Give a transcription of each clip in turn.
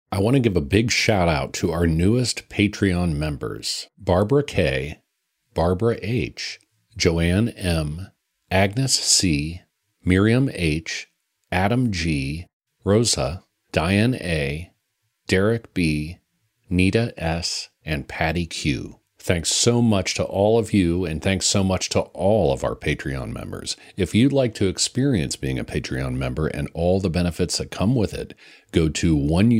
I want to give a big shout out to our newest Patreon members, Barbara K., Barbara H., Joanne M., Agnes C., Miriam H., Adam G., Rosa, Diane A., Derek B., Nita S., and Patty Q. Thanks so much to all of you, and thanks so much to all of our Patreon members. If you'd like to experience being a Patreon member and all the benefits that come with it, go to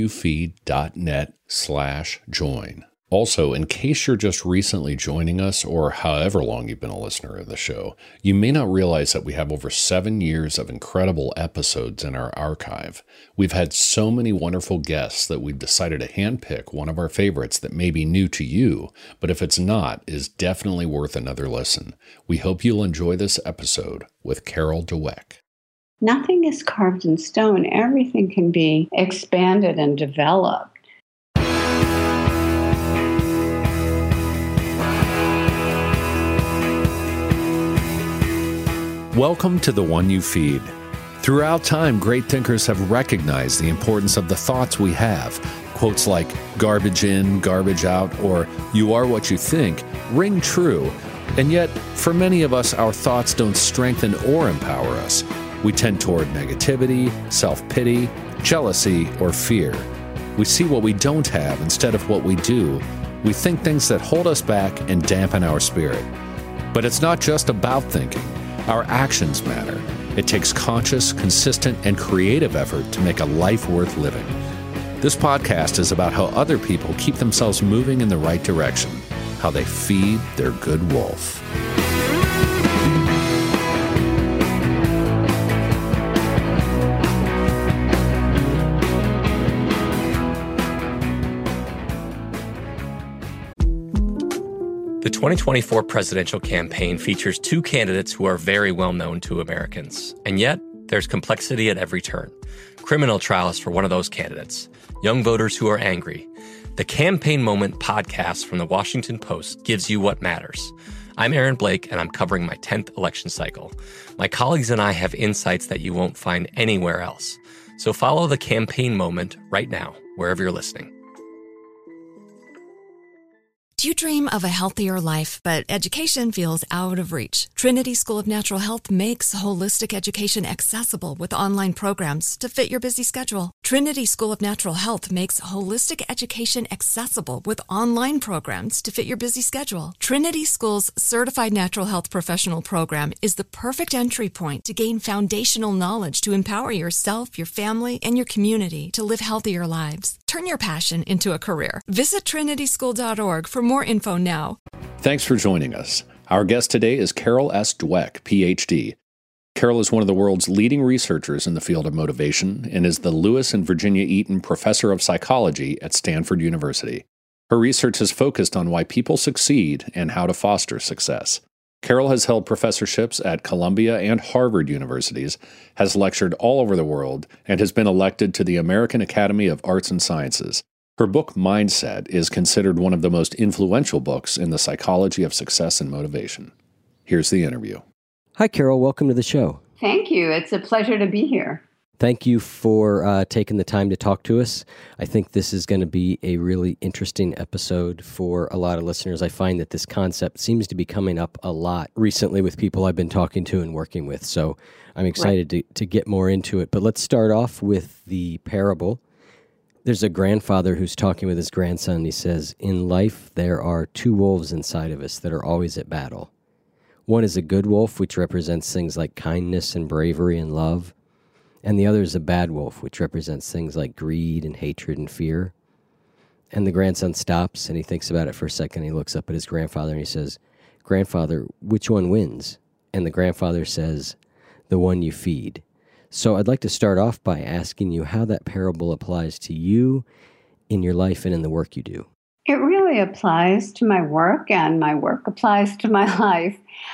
oneyoufeed.net/join. Also, in case you're just recently joining us, or however long you've been a listener of the show, you may not realize that we have over 7 years of incredible episodes in our archive. We've had so many wonderful guests that we've decided to handpick one of our favorites that may be new to you, but if it's not, is definitely worth another listen. We hope you'll enjoy this episode with Carol Dweck. Nothing is carved in stone. Everything can be expanded and developed. Welcome to The One You Feed. Throughout time, great thinkers have recognized the importance of the thoughts we have. Quotes like garbage in, garbage out, or you are what you think ring true. And yet, for many of us, our thoughts don't strengthen or empower us. We tend toward negativity, self-pity, jealousy, or fear. We see what we don't have instead of what we do. We think things that hold us back and dampen our spirit. But it's not just about thinking. Our actions matter. It takes conscious, consistent, and creative effort to make a life worth living. This podcast is about how other people keep themselves moving in the right direction, how they feed their good wolf. The 2024 presidential campaign features two candidates who are very well known to Americans. And yet, there's complexity at every turn. Criminal trials for one of those candidates. Young voters who are angry. The Campaign Moment podcast from the Washington Post gives you what matters. I'm Aaron Blake, and I'm covering my 10th election cycle. My colleagues and I have insights that you won't find anywhere else. So follow The Campaign Moment right now, wherever you're listening. Do you dream of a healthier life, but education feels out of reach? Trinity School of Natural Health makes holistic education accessible with online programs to fit your busy schedule. Trinity School of Natural Health makes holistic education accessible with online programs to fit your busy schedule. Trinity School's Certified Natural Health Professional Program is the perfect entry point to gain foundational knowledge to empower yourself, your family, and your community to live healthier lives. Turn your passion into a career. Visit trinityschool.org for more info now. Thanks for joining us. Our guest today is Carol S. Dweck, Ph.D. Carol is one of the world's leading researchers in the field of motivation and is the Lewis and Virginia Eaton Professor of Psychology at Stanford University. Her research has focused on why people succeed and how to foster success. Carol has held professorships at Columbia and Harvard universities, has lectured all over the world, and has been elected to the American Academy of Arts and Sciences. Her book, Mindset, is considered one of the most influential books in the psychology of success and motivation. Here's the interview. Hi, Carol. Welcome to the show. Thank you. It's a pleasure to be here. Thank you for taking the time to talk to us. I think this is going to be a really interesting episode for a lot of listeners. I find that this concept seems to be coming up a lot recently with people I've been talking to and working with. So I'm excited to get more into it. But let's start off with the parable. There's a grandfather who's talking with his grandson. He says, in life, there are two wolves inside of us that are always at battle. One is a good wolf, which represents things like kindness and bravery and love. And the other is a bad wolf, which represents things like greed and hatred and fear. And the grandson stops and he thinks about it for a second. He looks up at his grandfather and he says, Grandfather, which one wins? And the grandfather says, the one you feed. So I'd like to start off by asking you how that parable applies to you in your life and in the work you do. It really applies to my work, and my work applies to my life.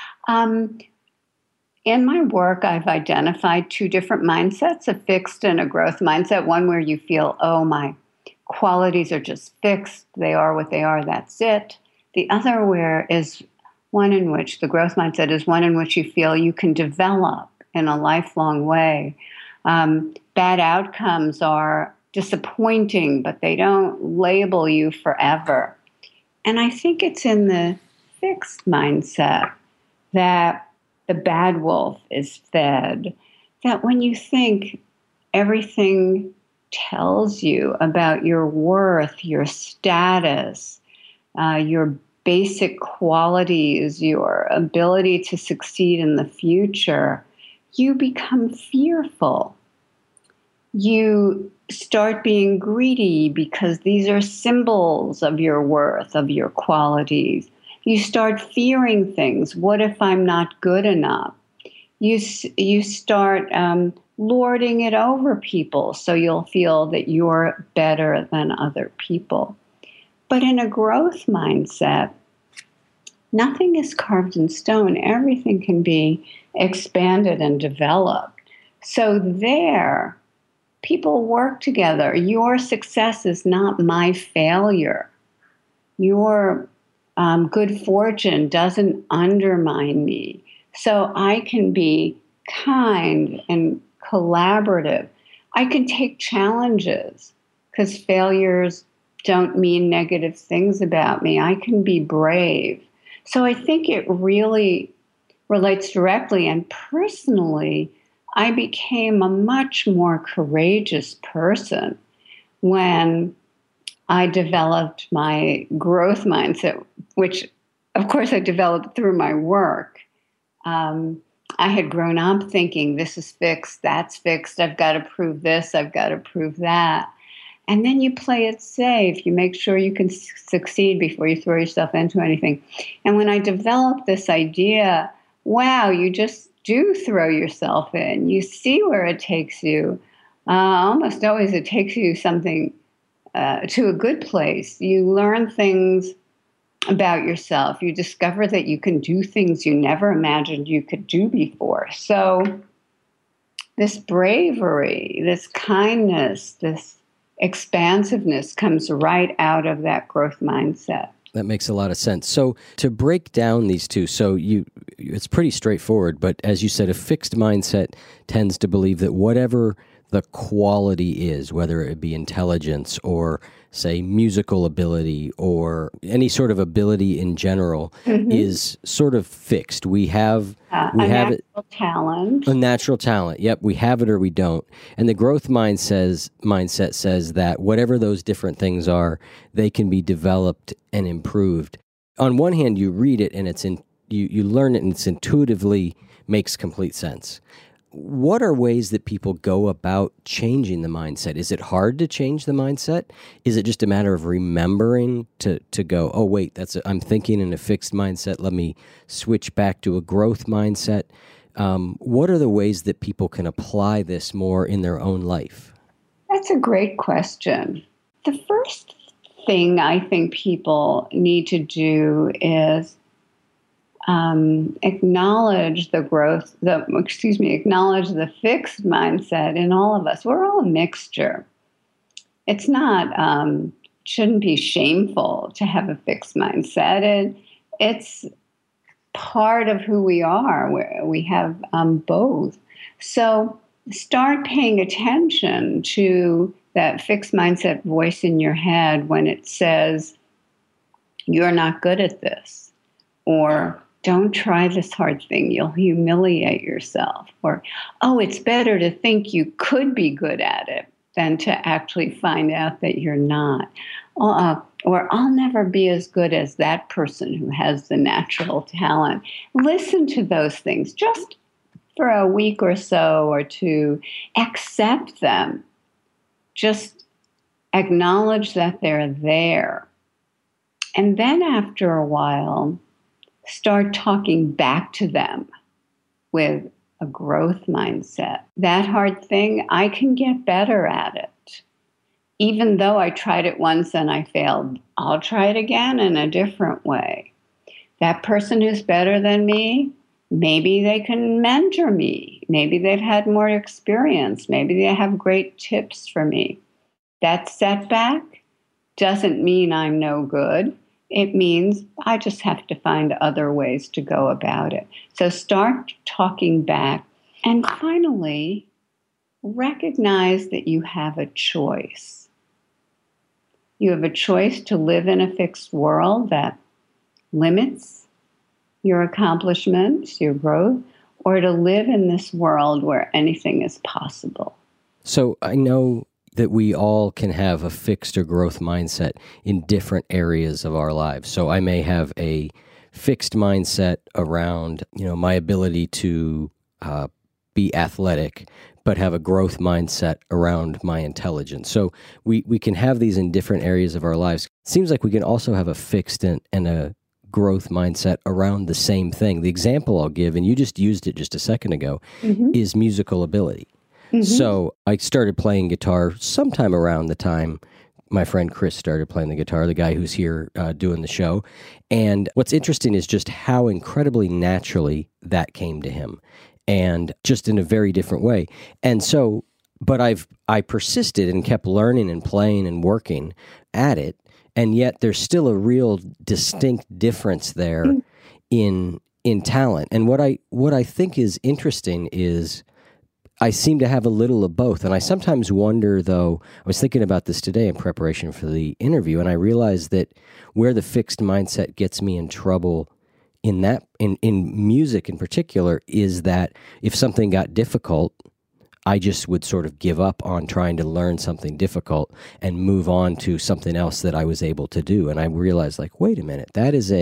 In my work, I've identified two different mindsets, a fixed and a growth mindset, one where you feel, oh, my qualities are just fixed, they are what they are, that's it. The other where is one in which, the growth mindset is one in which you feel you can develop in a lifelong way. Bad outcomes are disappointing, but they don't label you forever. And I think it's in the fixed mindset that the bad wolf is fed, that when you think everything tells you about your worth, your status, your basic qualities, your ability to succeed in the future, you become fearful. You start being greedy because these are symbols of your worth, of your qualities. You start fearing things. What if I'm not good enough? You start lording it over people, so you'll feel that you're better than other people. But in a growth mindset, nothing is carved in stone. Everything can be expanded and developed. So there, people work together. Your success is not my failure. Your good fortune doesn't undermine me. So I can be kind and collaborative. I can take challenges because failures don't mean negative things about me. I can be brave. So I think it really relates directly. And personally, I became a much more courageous person when I developed my growth mindset, which, of course, I developed through my work. I had grown up thinking, this is fixed, that's fixed, I've got to prove this, I've got to prove that. And then you play it safe. You make sure you can succeed before you throw yourself into anything. And when I developed this idea, wow, you just do throw yourself in. You see where it takes you. Almost always it takes you something to a good place. You learn things about yourself. You discover that you can do things you never imagined you could do before. So this bravery, this kindness, this expansiveness comes right out of that growth mindset. That makes a lot of sense. So to break down these two, it's pretty straightforward, but as you said, a fixed mindset tends to believe that whatever the quality is, whether it be intelligence or, say, musical ability or any sort of ability in general, is sort of fixed. We have a natural talent. A natural talent. Yep, we have it or we don't. And the growth mindset says that whatever those different things are, they can be developed and improved. On one hand, you read it and you learn it and it's intuitively makes complete sense. What are ways that people go about changing the mindset? Is it hard to change the mindset? Is it just a matter of remembering to go, oh, wait, I'm thinking in a fixed mindset. Let me switch back to a growth mindset. What are the ways that people can apply this more in their own life? That's a great question. The first thing I think people need to do is acknowledge acknowledge the fixed mindset in all of us. We're all a mixture. It's not, shouldn't be shameful to have a fixed mindset. It's part of who we are. We have both. So start paying attention to that fixed mindset voice in your head when it says, you're not good at this, or don't try this hard thing, you'll humiliate yourself. Or, oh, it's better to think you could be good at it than to actually find out that you're not. Or I'll never be as good as that person who has the natural talent. Listen to those things just for a week or so or two. Accept them. Just acknowledge that they're there. And then after a while, start talking back to them with a growth mindset. That hard thing, I can get better at it. Even though I tried it once and I failed, I'll try it again in a different way. That person who's better than me, maybe they can mentor me. Maybe they've had more experience. Maybe they have great tips for me. That setback doesn't mean I'm no good. It means I just have to find other ways to go about it. So start talking back. And finally, recognize that you have a choice. You have a choice to live in a fixed world that limits your accomplishments, your growth, or to live in this world where anything is possible. So I know that we all can have a fixed or growth mindset in different areas of our lives. So I may have a fixed mindset around, my ability to be athletic, but have a growth mindset around my intelligence. So we can have these in different areas of our lives. It seems like we can also have a fixed and a growth mindset around the same thing. The example I'll give, and you just used it just a second ago, is musical ability. So I started playing guitar sometime around the time my friend Chris started playing the guitar, the guy who's here doing the show. And what's interesting is just how incredibly naturally that came to him, and just in a very different way. And so, but I persisted and kept learning and playing and working at it. And yet there's still a real distinct difference there in talent. And what I think is interesting is I seem to have a little of both. And I sometimes wonder, though, I was thinking about this today in preparation for the interview, and I realized that where the fixed mindset gets me in trouble in music in particular is that if something got difficult, I just would sort of give up on trying to learn something difficult and move on to something else that I was able to do. And I realized, wait a minute, that is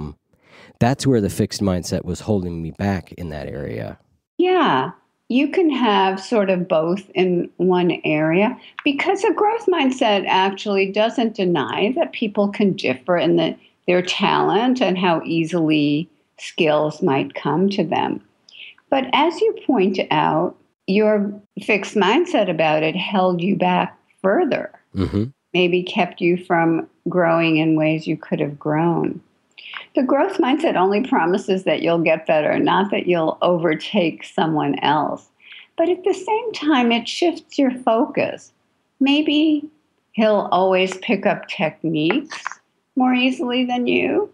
that's where the fixed mindset was holding me back in that area. Yeah. You can have sort of both in one area, because a growth mindset actually doesn't deny that people can differ in their talent and how easily skills might come to them. But as you point out, your fixed mindset about it held you back further, maybe kept you from growing in ways you could have grown. The growth mindset only promises that you'll get better, not that you'll overtake someone else. But at the same time, it shifts your focus. Maybe he'll always pick up techniques more easily than you.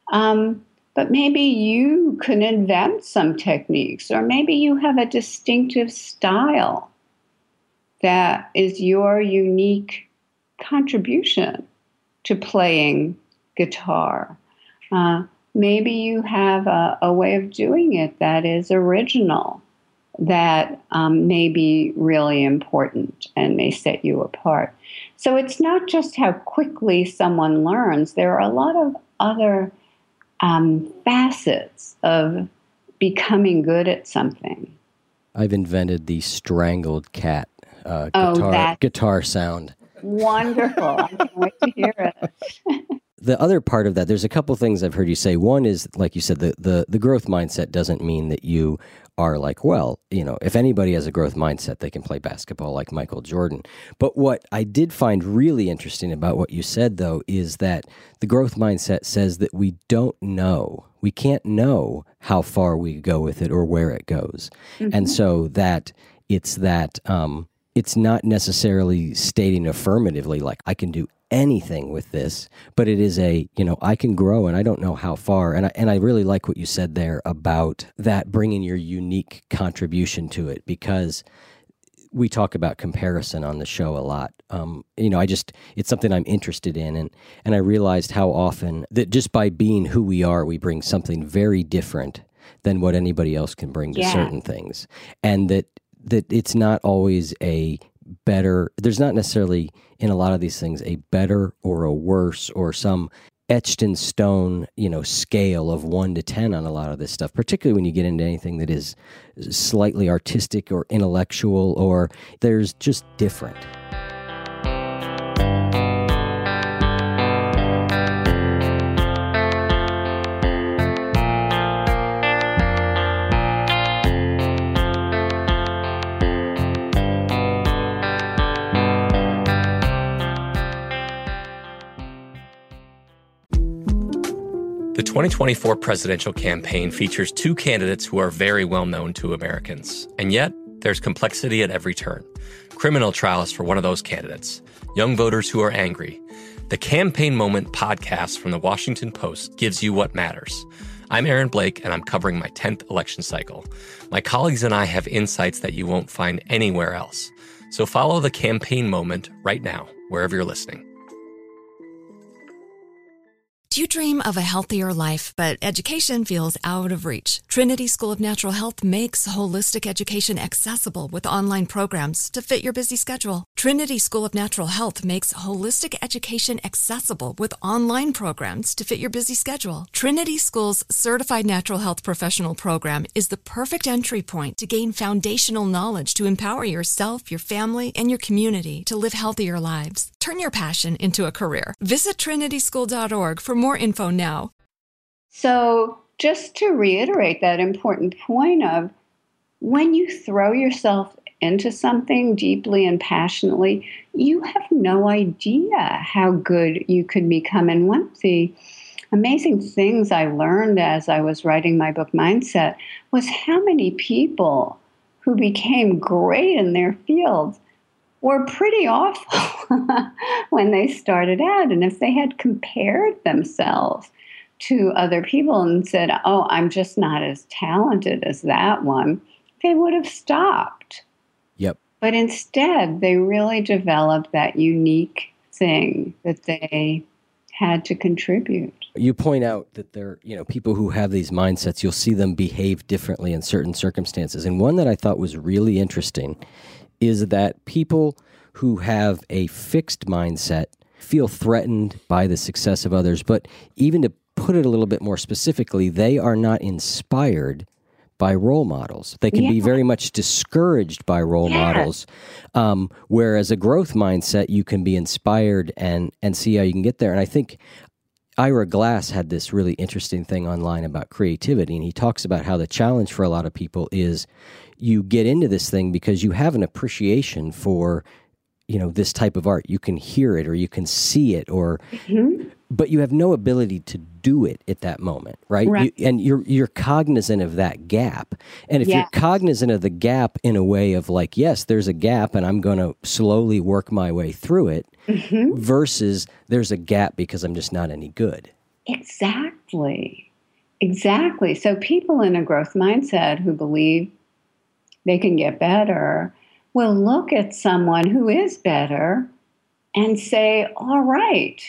But maybe you can invent some techniques, or maybe you have a distinctive style that is your unique contribution to playing guitar. Maybe you have a way of doing it that is original, that may be really important and may set you apart. So it's not just how quickly someone learns. There are a lot of other facets of becoming good at something. I've invented the strangled cat guitar sound. Wonderful. I can't wait to hear it. The other part of that, there's a couple things I've heard you say. One is, like you said, the growth mindset doesn't mean that you are if anybody has a growth mindset, they can play basketball like Michael Jordan. But what I did find really interesting about what you said, though, is that the growth mindset says that we can't know how far we go with it or where it goes. And so that it's not necessarily stating affirmatively, like, I can do anything with this, but it is I can grow and I don't know how far. And I really like what you said there about that, bringing your unique contribution to it, because we talk about comparison on the show a lot. It's something I'm interested in. And I realized how often that just by being who we are, we bring something very different than what anybody else can bring to certain things. And that it's not always there's not necessarily in a lot of these things a better or a worse or some etched in stone, scale of 1 to 10 on a lot of this stuff, particularly when you get into anything that is slightly artistic or intellectual, or there's just different. The 2024 presidential campaign features two candidates who are very well known to Americans. And yet, there's complexity at every turn. Criminal trials for one of those candidates. Young voters who are angry. The Campaign Moment podcast from the Washington Post gives you what matters. I'm Aaron Blake, and I'm covering my 10th election cycle. My colleagues and I have insights that you won't find anywhere else. So follow the campaign moment right now, wherever you're listening. Do you dream of a healthier life, but education feels out of reach? Trinity School of Natural Health makes holistic education accessible with online programs to fit your busy schedule. Trinity School of Natural Health makes holistic education accessible with online programs to fit your busy schedule. Trinity School's Certified Natural Health Professional Program is the perfect entry point to gain foundational knowledge to empower yourself, your family, and your community to live healthier lives. Turn your passion into a career. Visit trinityschool.org for more info now. So just to reiterate that important point of when you throw yourself into something deeply and passionately, you have no idea how good you could become. And one of the amazing things I learned as I was writing my book, Mindset, was how many people who became great in their fields were pretty awful when they started out. And if they had compared themselves to other people and said, oh, I'm just not as talented as that one, they would have stopped. Yep. But instead, they really developed that unique thing that they had to contribute. You point out that there, people who have these mindsets, you'll see them behave differently in certain circumstances. And one that I thought was really interesting is that people who have a fixed mindset feel threatened by the success of others. But even to put it a little bit more specifically, they are not inspired by role models. They can be very much discouraged by role models. Whereas a growth mindset, you can be inspired and see how you can get there. And I think Ira Glass had this really interesting thing online about creativity, and he talks about how the challenge for a lot of people is you get into this thing because you have an appreciation for, this type of art. You can hear it or you can see it, but you have no ability to do it at that moment, right? You're cognizant of that gap. And if you're cognizant of the gap in a way of like, yes, there's a gap and I'm going to slowly work my way through it, versus there's a gap because I'm just not any good. Exactly. So people in a growth mindset who believe they can get better will look at someone who is better and say, all right,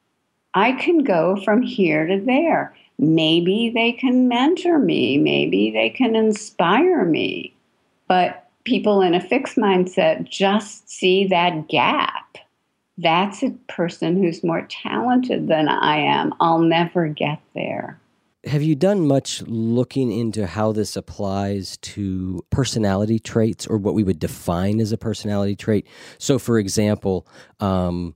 I can go from here to there. Maybe they can mentor me. Maybe they can inspire me. But people in a fixed mindset just see that gap. That's a person who's more talented than I am. I'll never get there. Have you done much looking into how this applies to personality traits or what we would define as a personality trait? So, for example, I'm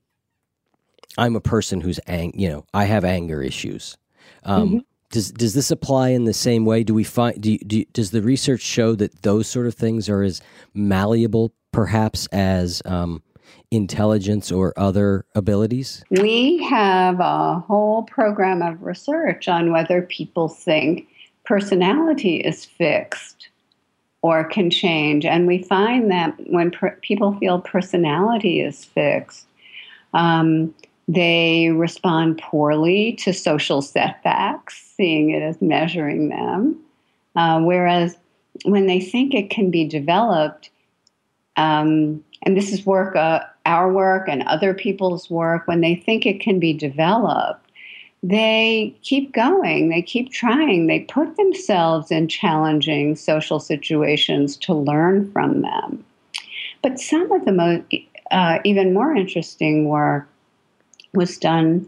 a person who's, I have anger issues. Does this apply in the same way? Do we find? Does the research show that those sort of things are as malleable, perhaps, as intelligence or other abilities? We have a whole program of research on whether people think personality is fixed or can change. And we find that when people feel personality is fixed, they respond poorly to social setbacks, seeing it as measuring them. Whereas when they think it can be developed, and this is our work and other people's work, when they think it can be developed, they keep going, they keep trying, they put themselves in challenging social situations to learn from them. But some of the even more interesting work was done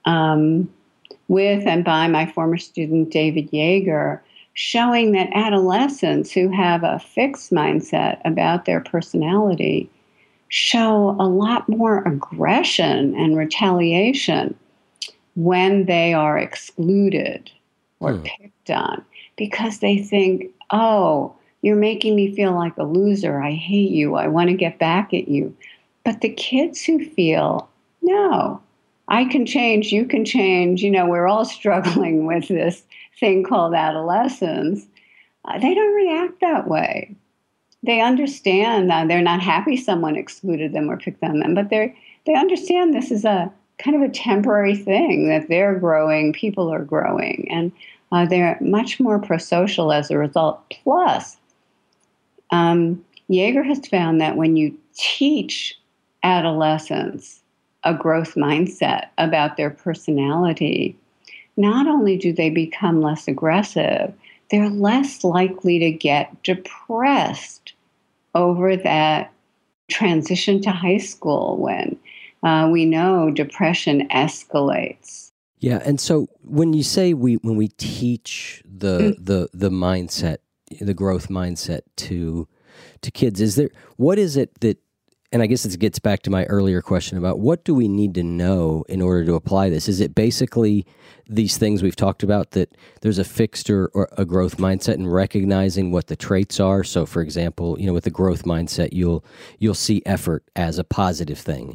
with and by my former student, David Yeager, showing that adolescents who have a fixed mindset about their personality show a lot more aggression and retaliation when they are excluded or picked on, because they think, oh, you're making me feel like a loser. I hate you. I want to get back at you. But the kids who feel, no, I can change, you can change, we're all struggling with this thing called adolescence, they don't react that way. They understand that they're not happy someone excluded them or picked on them, but they understand this is a kind of a temporary thing, that they're growing, people are growing. And They're much more prosocial as a result. Plus, Jaeger has found that when you teach adolescents a growth mindset about their personality, not only do they become less aggressive, they're less likely to get depressed over that transition to high school when we know depression escalates. Yeah, and so when you say when we teach the mindset, the growth mindset to kids, what is it that, and I guess it gets back to my earlier question about what do we need to know in order to apply this? Is it basically these things we've talked about, that there's a fixed or a growth mindset, and recognizing what the traits are? So, for example, with the growth mindset, you'll see effort as a positive thing.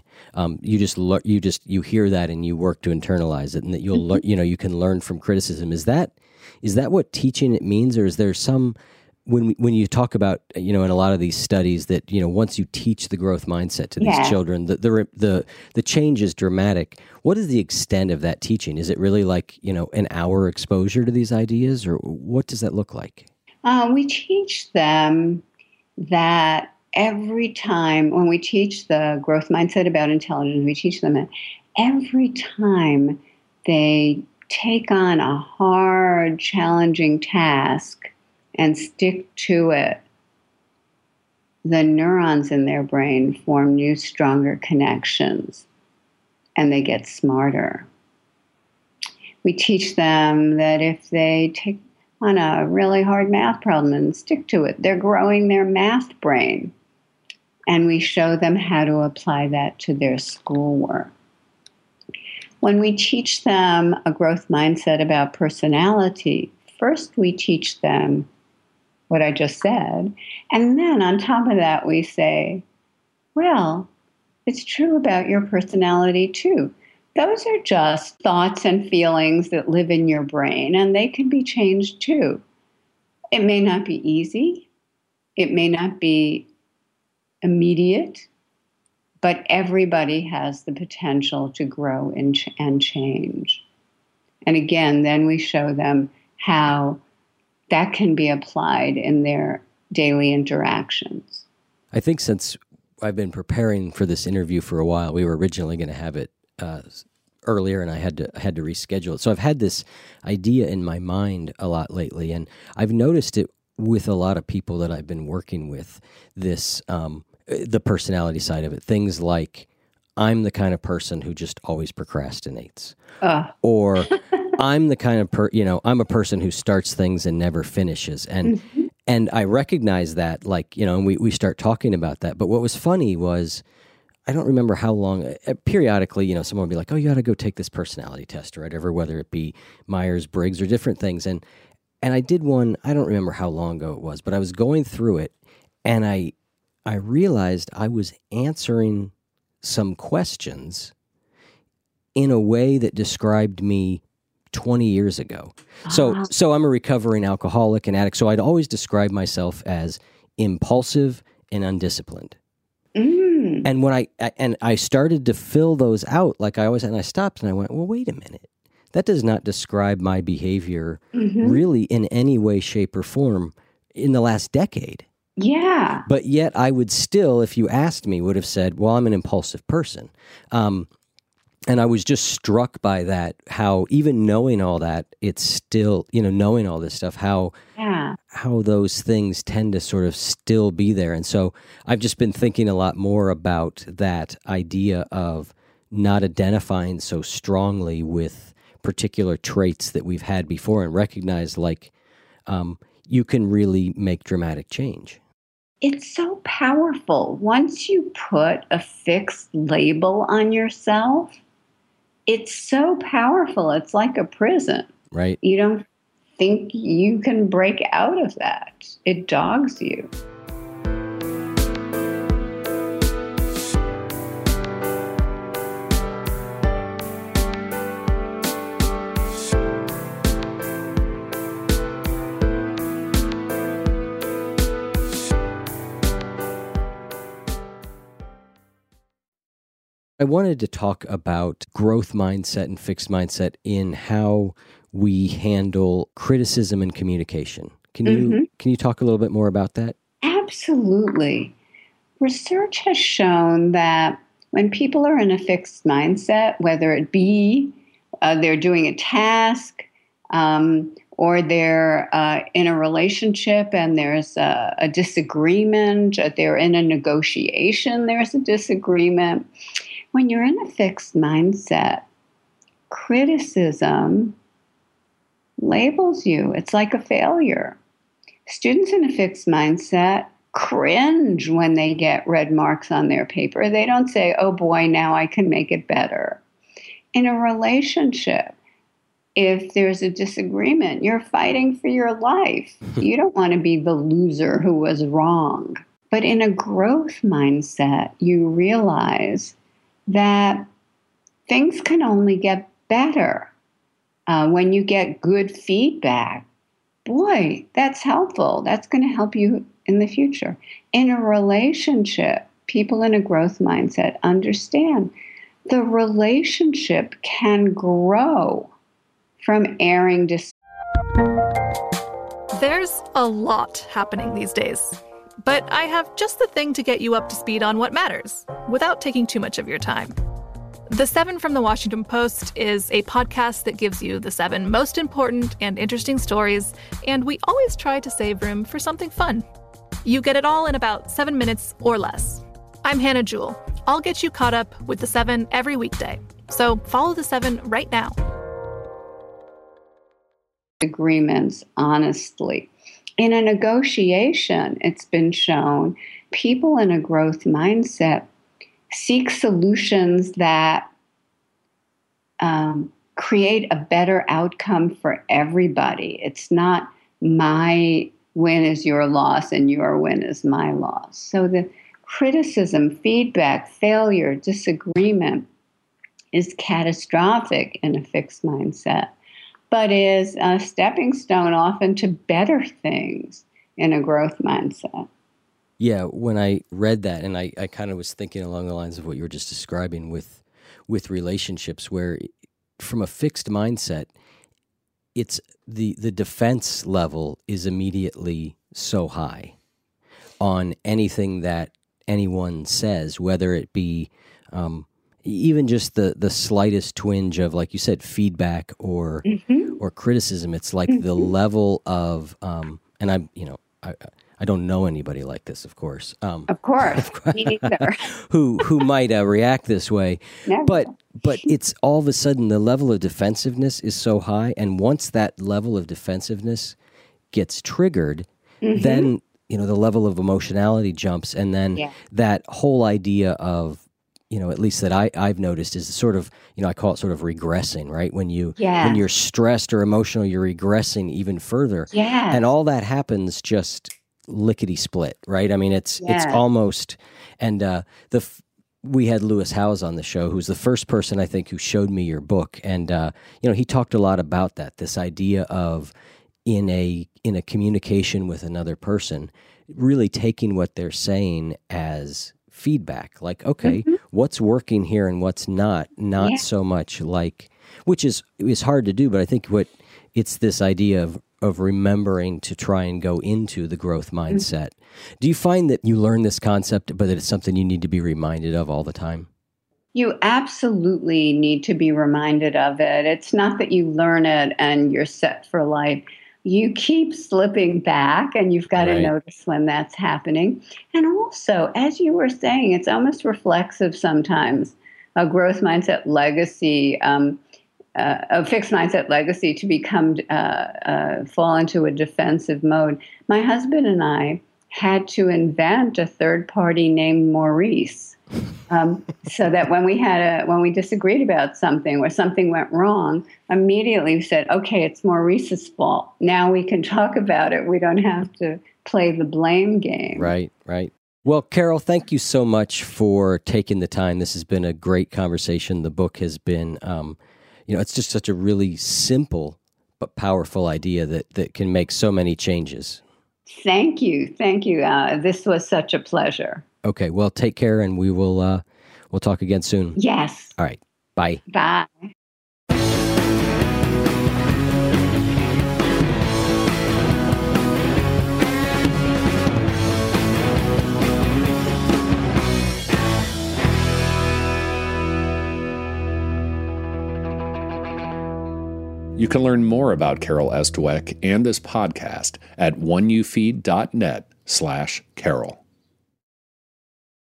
You hear that and you work to internalize it, and that you'll you can learn from criticism. Is that what teaching it means, or is there some? When you talk about, in a lot of these studies that, once you teach the growth mindset to these children, the change is dramatic. What is the extent of that teaching? Is it really like, an hour exposure to these ideas, or what does that look like? We teach them that every time, when we teach the growth mindset about intelligence, we teach them that every time they take on a hard, challenging task and stick to it, the neurons in their brain form new, stronger connections, and they get smarter. We teach them that if they take on a really hard math problem and stick to it, they're growing their math brain. And we show them how to apply that to their schoolwork. When we teach them a growth mindset about personality, first we teach them what I just said. And then on top of that, we say, well, it's true about your personality too. Those are just thoughts and feelings that live in your brain, and they can be changed too. It may not be easy. It may not be immediate, but everybody has the potential to grow and change. And again, then we show them how that can be applied in their daily interactions. I think since I've been preparing for this interview for a while, we were originally going to have it earlier, and I had to reschedule it. So I've had this idea in my mind a lot lately, and I've noticed it with a lot of people that I've been working with, this the personality side of it. Things like, I'm the kind of person who just always procrastinates. Or I'm the kind of I'm a person who starts things and never finishes. And and I recognize that, and we start talking about that. But what was funny was, I don't remember how long, periodically, someone would be like, oh, you got to go take this personality test or whatever, whether it be Myers-Briggs or different things. And I did one, I don't remember how long ago it was, but I was going through it, and I realized I was answering some questions in a way that described me 20 years ago. So I'm a recovering alcoholic and addict. So I'd always describe myself as impulsive and undisciplined. And when I started to fill those out, like I always, and I stopped and I went, well, wait a minute. That does not describe my behavior really in any way, shape, or form in the last decade. Yeah. But yet I would still, if you asked me, would have said, well, I'm an impulsive person. And I was just struck by that, how even knowing all that, it's still, knowing all this stuff, how those things tend to sort of still be there. And so I've just been thinking a lot more about that idea of not identifying so strongly with particular traits that we've had before, and recognize you can really make dramatic change. It's so powerful. Once you put a fixed label on yourself, it's so powerful. It's like a prison. Right. You don't think you can break out of that. It dogs you. I wanted to talk about growth mindset and fixed mindset in how we handle criticism and communication. Can you talk a little bit more about that? Absolutely. Research has shown that when people are in a fixed mindset, whether it be they're doing a task or they're in a relationship and there's a disagreement, they're in a negotiation, there's a disagreement. When you're in a fixed mindset, criticism labels you. It's like a failure. Students in a fixed mindset cringe when they get red marks on their paper. They don't say, oh boy, now I can make it better. In a relationship, if there's a disagreement, you're fighting for your life. You don't want to be the loser who was wrong. But in a growth mindset, you realize that things can only get better. When you get good feedback, boy, that's helpful. That's going to help you in the future. In a relationship, people in a growth mindset understand the relationship can grow from airing There's a lot happening these days, but I have just the thing to get you up to speed on what matters without taking too much of your time. The 7 from the Washington Post is a podcast that gives you the 7 most important and interesting stories, and we always try to save room for something fun. You get it all in about 7 minutes or less. I'm Hannah Jewell. I'll get you caught up with the 7 every weekday. So follow the 7 right now. Agreements honestly. In a negotiation, it's been shown people in a growth mindset seek solutions that create a better outcome for everybody. It's not my win is your loss and your win is my loss. So the criticism, feedback, failure, disagreement is catastrophic in a fixed mindset, but is a stepping stone often to better things in a growth mindset. Yeah, when I read that, and I kind of was thinking along the lines of what you were just describing with relationships, where from a fixed mindset, it's the defense level is immediately so high on anything that anyone says, whether it be even just the slightest twinge of, like you said, feedback or criticism. It's like the level of and I don't know anybody like this, of course. Of course, me neither. who might react this way, Never. but it's all of a sudden the level of defensiveness is so high, and once that level of defensiveness gets triggered, then the level of emotionality jumps, and then that whole idea of at least that I've noticed is sort of, I call it sort of regressing, right? When you're stressed or emotional, you're regressing even further, and all that happens just lickety split, right? I mean, it's almost, and we had Lewis Howes on the show, who's the first person I think who showed me your book, and he talked a lot about that, this idea of in a communication with another person, really taking what they're saying as feedback, like, okay, what's working here and what's not so much like, which is hard to do, but I think it's this idea of remembering to try and go into the growth mindset. Do you find that you learn this concept, but that it's something you need to be reminded of all the time? You absolutely need to be reminded of it. It's not that you learn it and you're set for life. You keep slipping back, and you've got to notice when that's happening. And also, as you were saying, it's almost reflexive sometimes, a growth mindset legacy, a fixed mindset legacy to become, fall into a defensive mode. My husband and I had to invent a third party named Maurice, so that when we disagreed about something or something went wrong, immediately we said, okay, it's Maurice's fault. Now we can talk about it. We don't have to play the blame game. Right. Well, Carol, thank you so much for taking the time. This has been a great conversation. The book has been, it's just such a really simple but powerful idea that can make so many changes. Thank you. This was such a pleasure. Okay, well, take care, and we'll talk again soon. Yes. All right. Bye. Bye. You can learn more about Carol Estweck and this podcast at oneyoufeed.net/Carol.